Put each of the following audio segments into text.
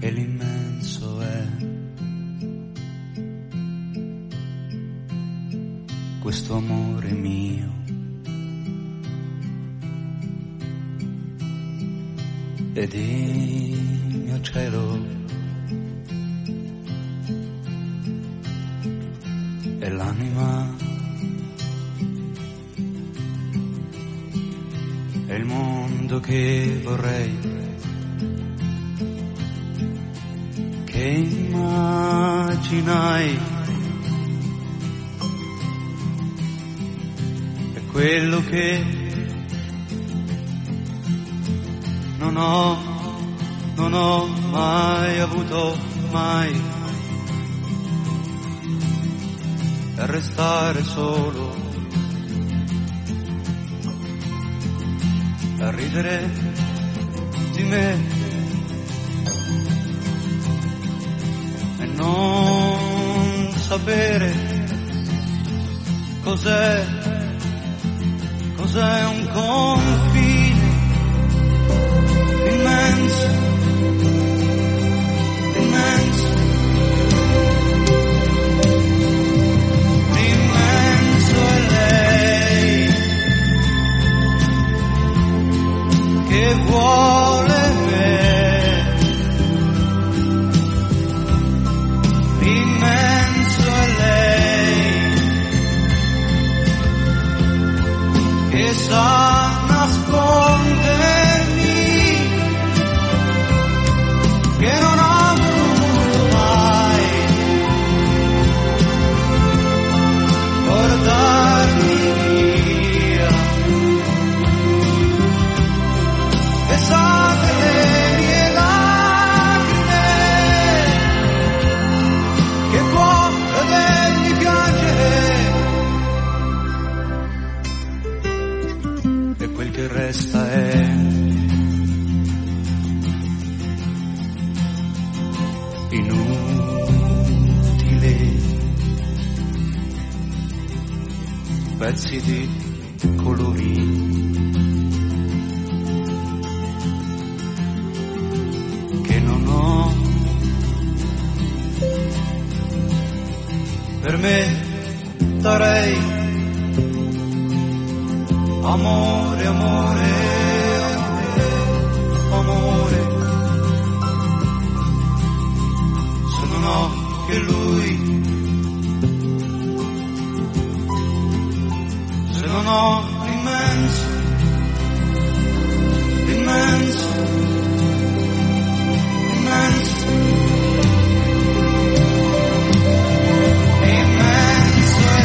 e l'immenso è questo amore mio. Ed il mio cielo è l'anima, è il mondo che vorrei, che immaginai, è quello che non ho mai avuto, mai, per restare solo, a ridere di me e non sapere cos'è un confine immenso, immenso, immenso è lei che vuole me, immenso è lei che sa nascondermi, che non ho voluto mai portarmi via, e sa delle mie lacrime che può vedermi piangere, e quel che resta è inutile, pezzi di colori che non ho, per me darei amore, amore, amore, se non ho che lui, se non ho l'immenso, l'immenso, immenso, immenso è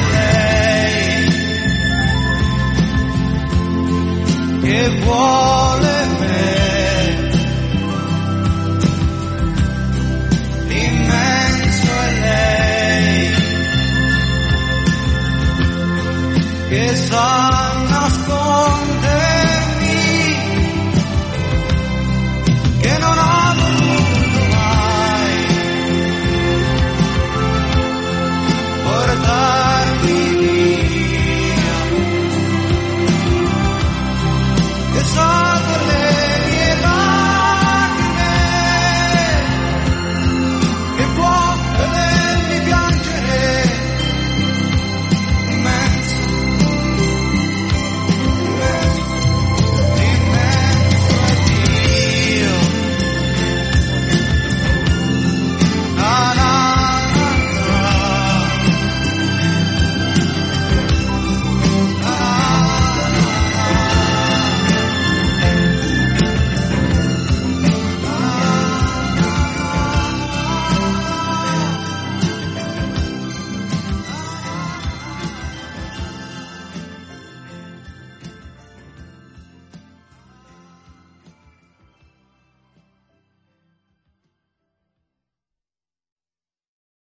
lei che vuole me, immenso è lei che sa